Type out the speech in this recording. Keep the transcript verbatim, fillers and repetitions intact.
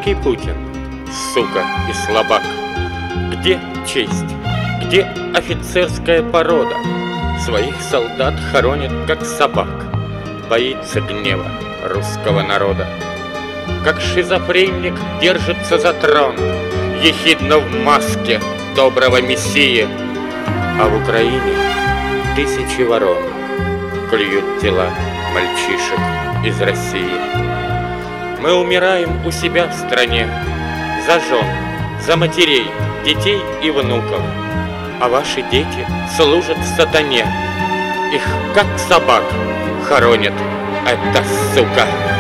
Великий Путин, сука и слабак? Где честь? Где офицерская порода? Своих солдат хоронит, как собак. Боится гнева русского народа. Как шизофреник держится за трон, ехидно в маске доброго мессии. А в Украине тысячи ворон клюют тела мальчишек из России. Мы умираем у себя в стране за жен, за матерей, детей и внуков. А ваши дети служат сатане. Их, как собак, хоронит эта сука.